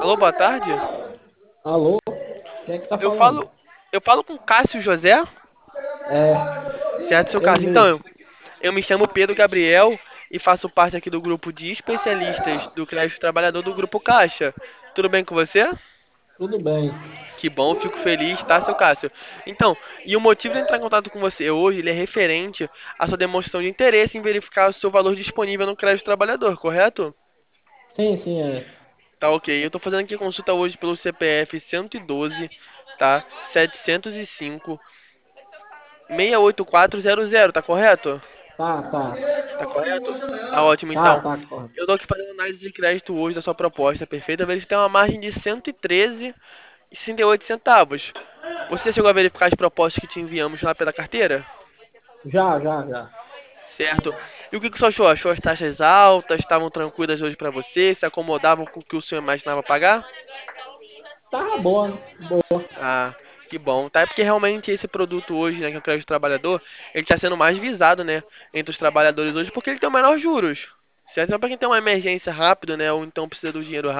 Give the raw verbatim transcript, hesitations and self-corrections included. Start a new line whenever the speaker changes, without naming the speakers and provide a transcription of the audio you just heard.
Alô, boa tarde.
Alô? Quem é que tá
Eu
falando?
falo, eu falo com Cássio José,
É,
certo, seu
ele
Cássio? Então, eu,
mesmo.
eu me chamo Pedro Gabriel e faço parte aqui do grupo de especialistas do Crédito Trabalhador do Grupo Caixa. Tudo bem com você?
Tudo bem.
Que bom, fico feliz, tá, seu Cássio? Então, e o motivo de eu entrar em contato com você hoje, ele é referente à sua demonstração de interesse em verificar o seu valor disponível no Crédito Trabalhador, correto?
Sim, sim, é.
Tá ok. Eu tô fazendo aqui a consulta hoje pelo C P F cento e doze, tá? setecentos e cinco, seis oito quatro zero zero, tá correto?
Tá, tá.
Tá correto? Tá ótimo,
Tá,
então.
tá, correto.
Eu tô aqui fazendo análise de crédito hoje da sua proposta, perfeita. Vejo que tem uma margem de cento e treze e sessenta e oito centavos. Você já chegou a verificar as propostas que te enviamos lá pela carteira?
Já, já, já.
Certo. E o que que você achou? Achou as taxas altas? Estavam tranquilas hoje pra você? Se acomodavam com o que o senhor imaginava pagar?
Tá boa, né? Boa.
Ah, que bom. Tá, é porque realmente esse produto hoje, né, que é o crédito trabalhador, ele está sendo mais visado, né, entre os trabalhadores hoje, porque ele tem o menor juros. Certo? Então, para quem tem uma emergência rápido, né, ou então precisa do dinheiro